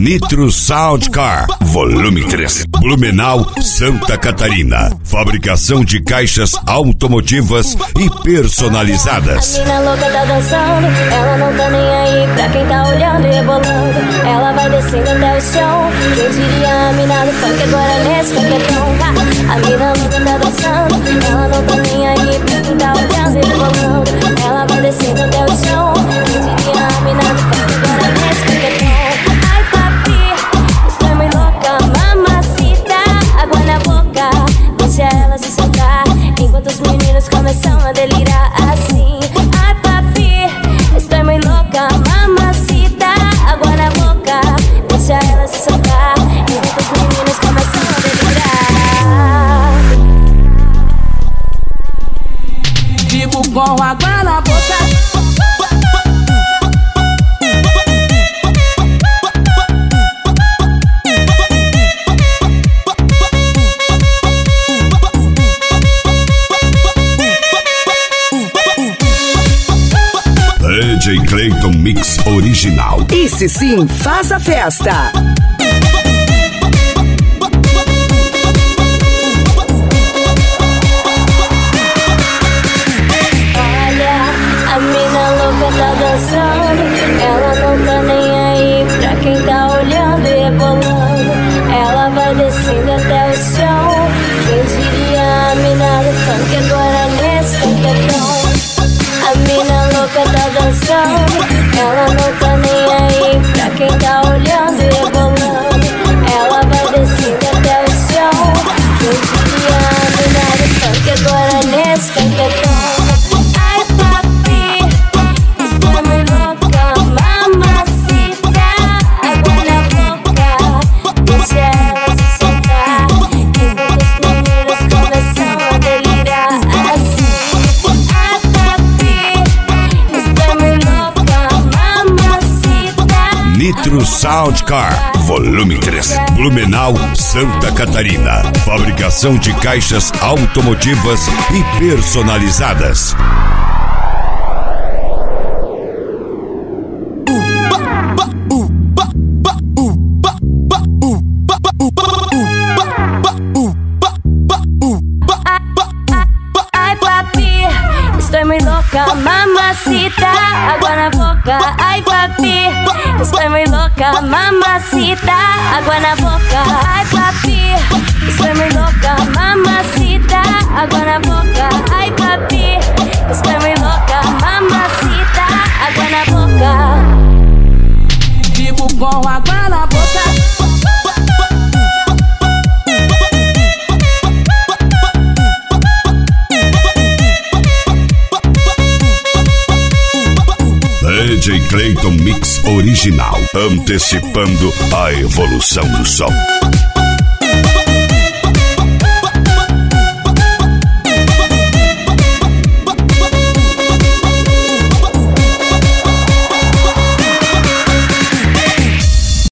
Nitro Sound Car, volume 3, Blumenau, Santa Catarina. Fabricação de caixas automotivas e personalizadas. A mina louca tá dançando, ela não tá nem aí pra quem tá olhando e rebolando. Ela vai descendo até o chão. Quem diria a mina do funk agora nesse paquetão. A mina louca tá dançando, ela não tá nem aí pra quem tá olhando e rebolando. Ela vai descendo até o chão. Quem diria a mina do funk agora nesse paquetão. Ai papi, estou muito louca, mamacita. Água na boca, deixa ela se soltar, enquanto os meninos começam a delirar assim. Ai papi, estou muito louca, mamacita. Água na boca, deixa ela se soltar, enquanto os meninos começam a delirar. Fico com água na boca. DJ Clayton Mix Original. Esse sim faz a festa. Olha, a mina louca tá dançando, ela não tá nem aí pra quem tá olhando e rebolando. Ela vai descendo até o chão. Quem diria a mina do funk agora nesse paquetão. A mina louca tá dançando, ela não tá nem aí pra quem tá olhando e rebolando. Ela vai descendo até o chão. Quem diria a mina do funk agora nesse paquetão. Ai papi, estou muito louca, mamacita. Água na boca, deixa ela se soltar, enquanto os meninos começam a delirar assim. Ai papi, estou muito louca, mamacita. Nitro Sound Car, volume 3, Blumenau, Santa Catarina. Fabricação de caixas automotivas e personalizadas. Ai papi, estou muito louca, mamacita. Água na boca, ai papi, estou muito louca, mamacita. Água na boca, ai papi, estou muito louca, mamacita. Água na boca, ai papi, estou muito louca, mamacita. Água na boca. Fico com água na boca. DJ Clayton Mix Original, antecipando a evolução do som.